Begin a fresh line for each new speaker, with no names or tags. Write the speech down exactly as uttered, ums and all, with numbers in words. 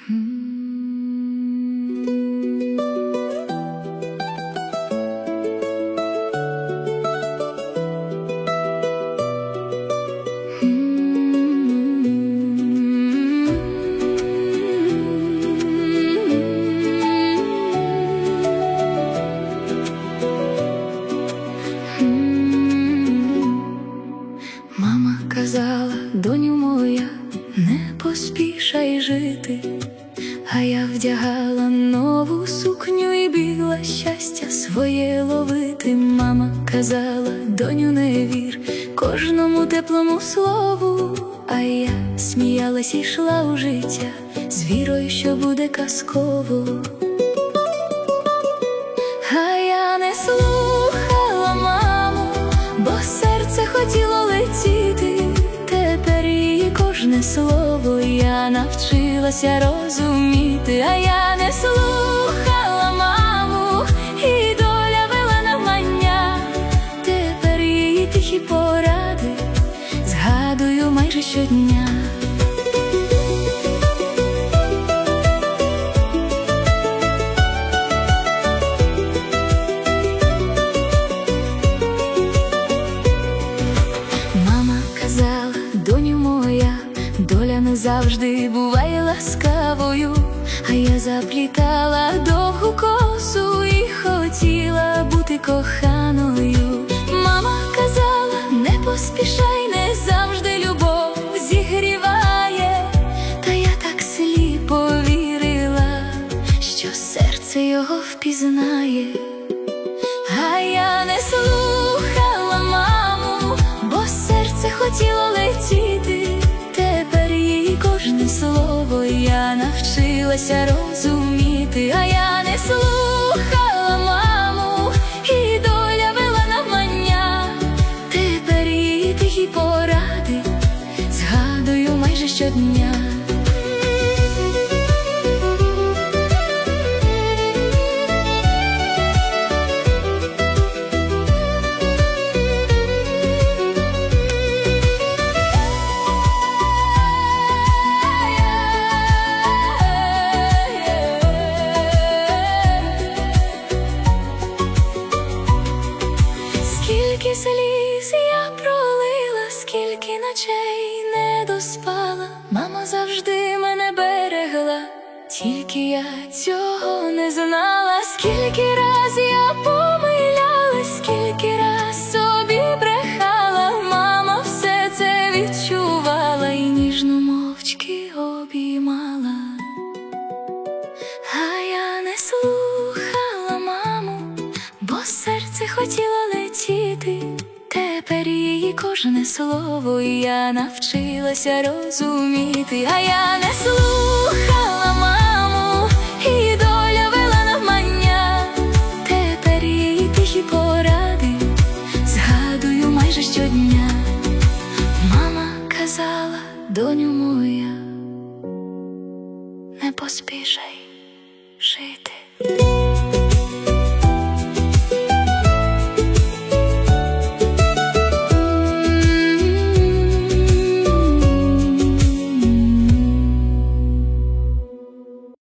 Мама казала: доню моя, не поспішай жити. А я вдягала нову сукню і бігла щастя своє ловити. Мама казала: доню, не вір кожному теплому слову. А я сміялась і йшла у життя з вірою, що буде казково. А я не слухала маму, бо серце хотіло летіти. Тепер її кожне слово я навчилася розуміти. А я не слухала маму, і доля вела навмання. Тепер її тихі поради згадую майже щодня. Мама казала: доню моя, доля не завжди буває ласкавою. А я заплітала довгу косу і хотіла бути коханою. Мама казала: не поспішай, не завжди любов зігріває. Та я так сліпо вірила, що серце його впізнає. А я не слухала маму, бо серце хотіло летіти. Тепер її кожне слово я навчилася розуміти. А я не слухала маму, і доля вела навмання. Тепер її тихі поради згадую майже щодня. Скільки сліз я пролила, скільки ночей не доспала. Мама завжди мене берегла, тільки я цього не знала. Скільки раз я помилялась, скільки раз собі брехала. Мама все це відчувала і ніжно мовчки обіймала. А я не слухала маму, бо серце хотіло летіти. Тепер її кожне слово я навчилася розуміти. А я не слухала